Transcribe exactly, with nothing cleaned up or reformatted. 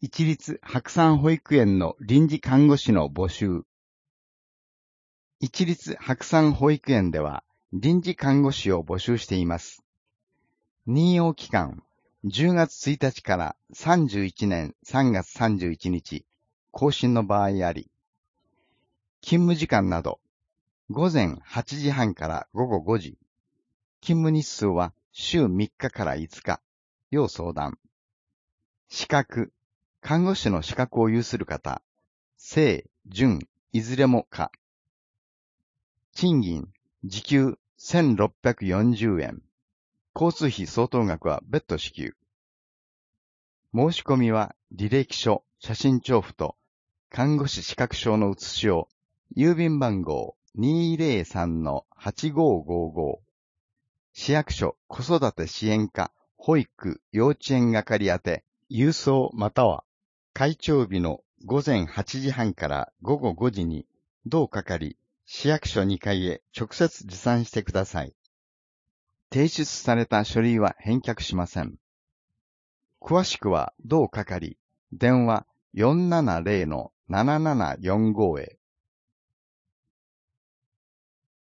一律白山保育園の臨時看護師の募集。一律白山保育園では臨時看護師を募集しています。任用期間、じゅうがつついたちからさんじゅういちねんさんがつさんじゅういちにち、更新の場合あり。勤務時間など、ごぜんはちじはんからごごごじ。勤務日数は週みっかからいつか。要相談。資格、看護師の資格を有する方、正、準、いずれも可。賃金、時給せんろっぴゃくよんじゅうえん。交通費相当額は別途支給。申し込みは履歴書、写真帳付と看護師資格証の写しを郵便番号 にーぜろさんのはちごーごーごー 市役所子育て支援課保育幼稚園係宛て郵送または開帳日のごぜんはちじはんからごごごじに同係市役所にかいへ直接持参してください。提出された書類は返却しません。詳しくは同係電話 よんななぜろのななななよんご へ。